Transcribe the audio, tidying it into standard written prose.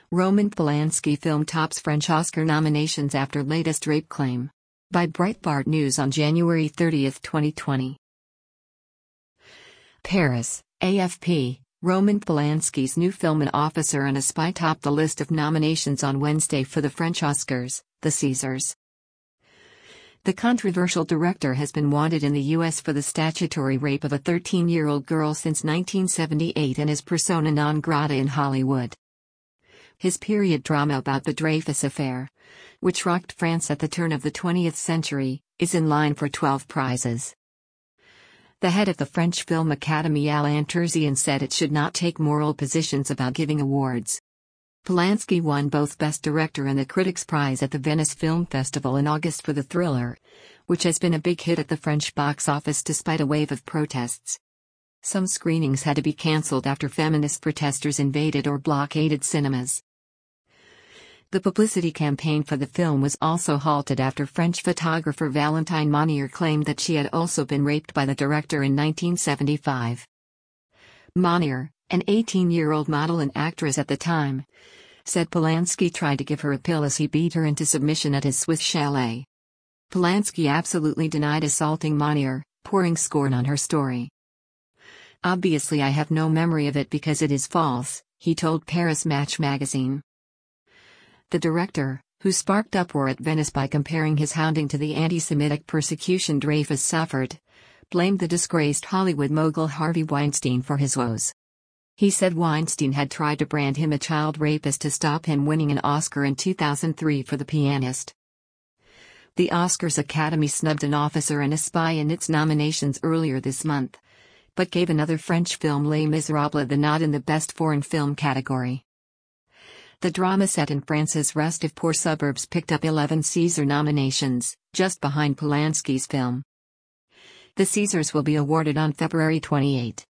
Roman Polanski film tops French Oscar nominations after latest rape claim. By Breitbart News on January 30, 2020. Paris, AFP. Roman Polanski's new film An Officer and a Spy topped the list of nominations on Wednesday for the French Oscars, the Césars. The controversial director has been wanted in the U.S. for the statutory rape of a 13-year-old girl since 1978 and is persona non grata in Hollywood. His period drama about the Dreyfus Affair, which rocked France at the turn of the 20th century, is in line for 12 prizes. The head of the French Film Academy Alain Terzian said it should not take moral positions about giving awards. Polanski won both Best Director and the Critics' Prize at the Venice Film Festival in August for The Thriller, which has been a big hit at the French box office despite a wave of protests. Some screenings had to be cancelled after feminist protesters invaded or blockaded cinemas. The publicity campaign for the film was also halted after French photographer Valentine Monnier claimed that she had also been raped by the director in 1975. Monnier, an 18-year-old model and actress at the time, said Polanski tried to give her a pill as he beat her into submission at his Swiss chalet. Polanski absolutely denied assaulting Monnier, pouring scorn on her story. "Obviously I have no memory of it because it is false," he told Paris Match magazine. The director, who sparked uproar at Venice by comparing his hounding to the anti-Semitic persecution Dreyfus suffered, blamed the disgraced Hollywood mogul Harvey Weinstein for his woes. He said Weinstein had tried to brand him a child rapist to stop him winning an Oscar in 2003 for The Pianist. The Oscars Academy snubbed An Officer and a Spy in its nominations earlier this month, but gave another French film Les Miserables the nod in the Best Foreign Film category. The drama set in France's restive poor suburbs picked up 11 César nominations, just behind Polanski's film. The Césars will be awarded on February 28.